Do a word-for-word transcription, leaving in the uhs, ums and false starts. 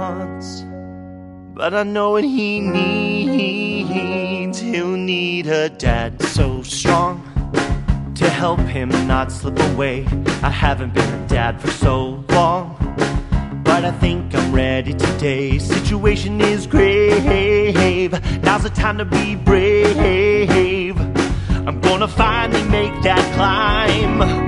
wants, but I know what he needs. He'll need a dad so strong to help him not slip away. I haven't been a dad for so long, but I think I'm ready today. Situation is grave, now's the time to be brave. I'm gonna finally make that climb.